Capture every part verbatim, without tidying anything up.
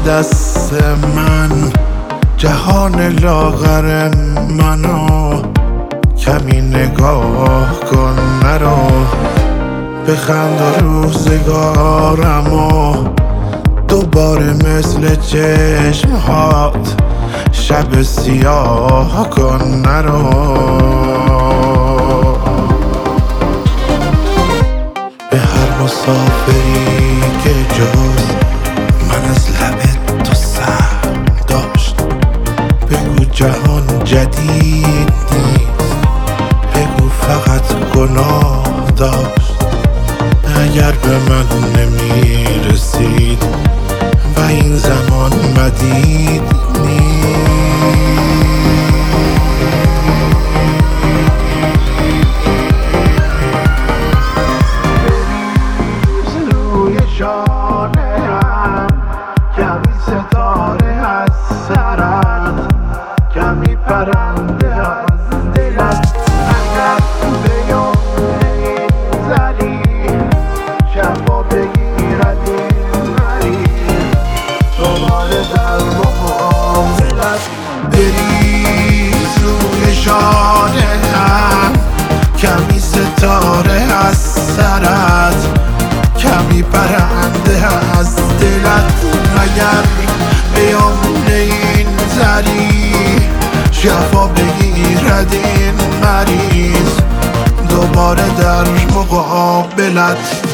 دست من جهان لاغر منو کمی نگاه کن مرا بخند و روزگارمو دوباره مثل چشمهات شب سیاه کن نرو به هر مسافری که جز من از لب تو سر داشت بگو جهان جدید نیست بگو فقط گناه داشت اگر به من نمی رسید و این زمان مدید نیست روی شانه هم کمی ستاره از سرت کمی پرنده از دلت اگر بیام نمیزنی شفا بگیرد این مریض دوباره در مقابلت بریز روی شانه هم کمی ستاره از سرت کمی پرنده از دلت اگر بیام این زری شفا بگیرد این مریض دوباره در مقابلت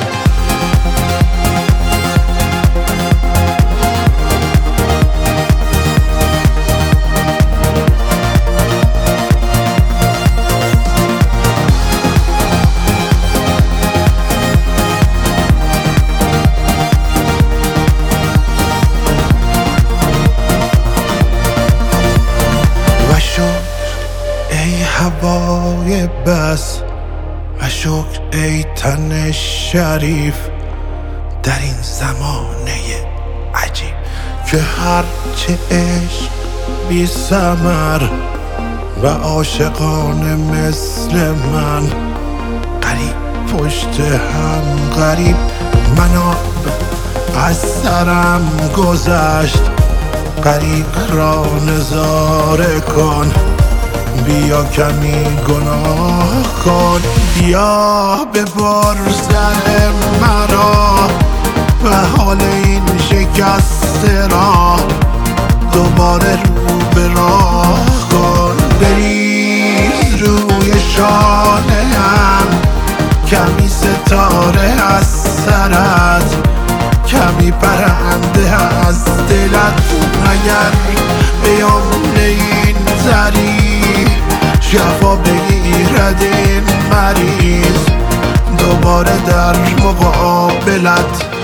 ای هوای بس و شکر ای تن شریف در این زمانه عجیب که هرچه عشق بی ثمر و عاشقانه مثل من غریب پشت هم غریب منو از سرم گذشت غریق را نظاره کن بیا کمی گناه کن بیا ببر سر مرا و حال این شکسته را دوباره رو به راه کن بریز روی شانه هم کمی ستاره از سرت کمی پرنده از دلت اگر بیام این زری شفا بگیرد این مریض دوباره در مقابلت